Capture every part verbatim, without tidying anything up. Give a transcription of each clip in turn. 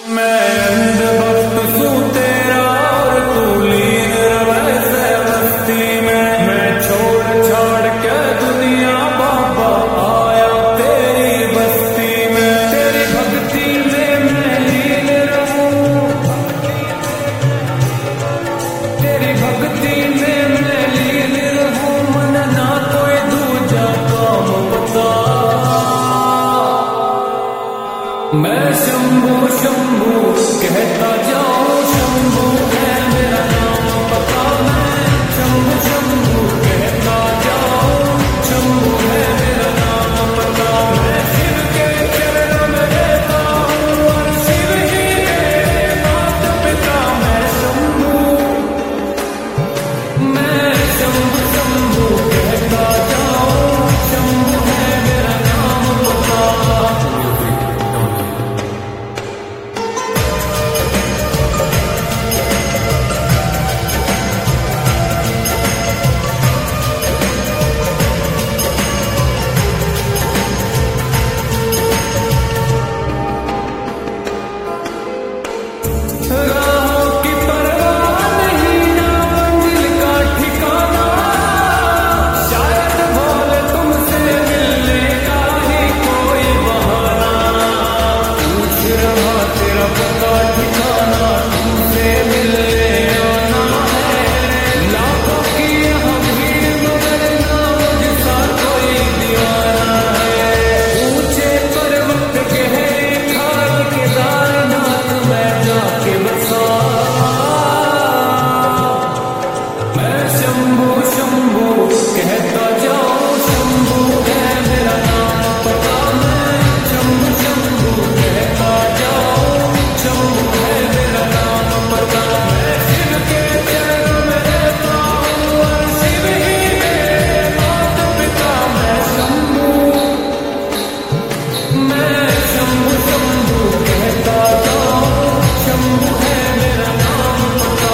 मैं अंधभक्त हूँ तेरा और तू लीन रहे से मस्ती में। मैं छोड़ छाड़ के दुनिया बाबा आया तेरी बस्ती में। तेरी भक्ति में मैं लीन रहूं, तेरी भक्ति में मैं लीन रहूं। मन ना कोई दूजा काम बता। मैं शंभू शंभू कहता जाऊं, शंभू है मेरा नाम पता। मैं शंभू शंभू कहता जाऊं, शंभू है मेरा नाम पता। मैं शिव के चरणों में रहता हूँ और शिव ही मेरे माता पिता। मैं शंभू, मैं शंभू शंभू कहता जाऊं, शंभू है मेरा नाम पता। राहों की परवाह नहीं ना मंजिल का ठिकाना। शायद भोले तुमसे मिलने का ही कोई बहाना। पूछ रहा तेरा पता ठिकाना, तुमसे मिलने आना है। लाखों की यहाँ भीड़ मगर ना मुझसा कोई दीवाना है। ऊंचे पर्वत गहरे खाई केदारनाथ में जाके बसा। मैं शंभू शंभू कहता जाऊं, शंभू है मेरा नाम पता। मैं शंभू शंभू कहता जाऊं, शंभू है मेरा नाम पता। मैं शिव के चरणों में रहता हूँ और शिव ही मेरे माता पिता। मैं शंभू, मैं शंभू शंभू कहता जाऊं, शंभू है मेरा नाम पता।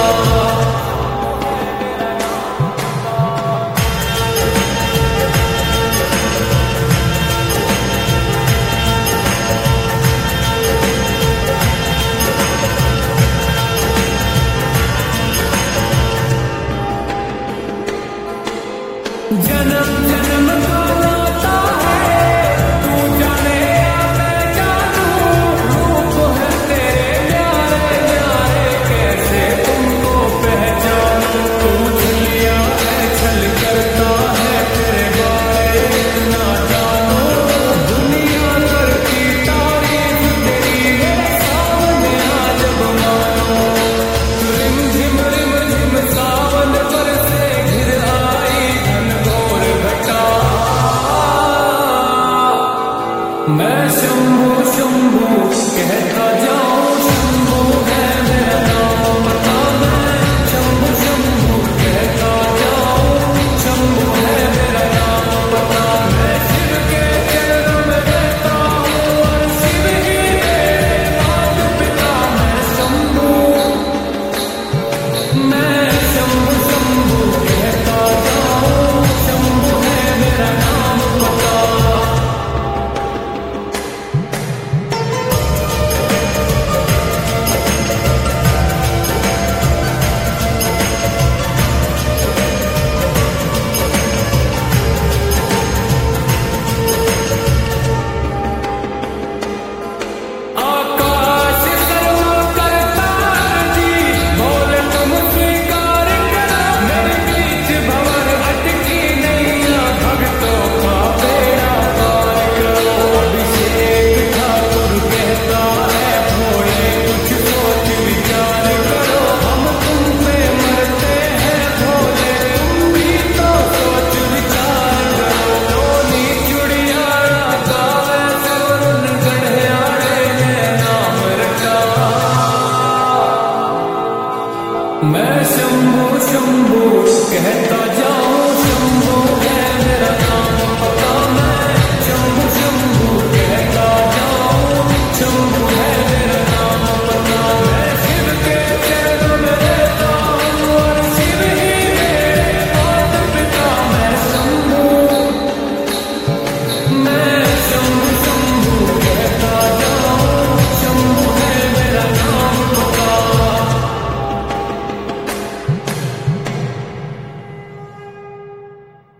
जन्म जन्म का नाता है, तू जाने या मैं जानूं। रूप है तेरे प्यारे प्यारे, कैसे तुमको पहचानूं। पूछ लिया है छल करता है तेरे बारे इतना जानूं। दुनिया करती तारीफ तेरी मेरे सामने आ जब मानो। रिम झिम रिम झिम सावन बरसे घिर आई घनघोर घटा। मैं शंभू शंभू कहता जाऊं, शंभू है मेरा नाम पता। मैं शंभू शंभू कहता जाऊं, शंभू है मेरा नाम पता। मैं शिव के चरणों में रहता हूँ और शिव ही मेरे माता पिता। मैं शंभू, मैं शंभू शंभू कहता जाऊं, शंभू है मेरा नाम पता। आकाश सर्व करता जी, बोले तुम स्वीकार करो। मेरे बीच भंवर अटकी नैया, भक्तों का बेड़ा पार करो। अभिषेक ठाकुर कहता है भोले कुछ सोच विचार करो। हम तुम पे मरते हैं भोले, तुम भी तो सोच विचार करो। टोनी चुड़ियारा गावे से वरुण गढ़ियारे ने नाम रटा। मैं शंभू शंभू कहता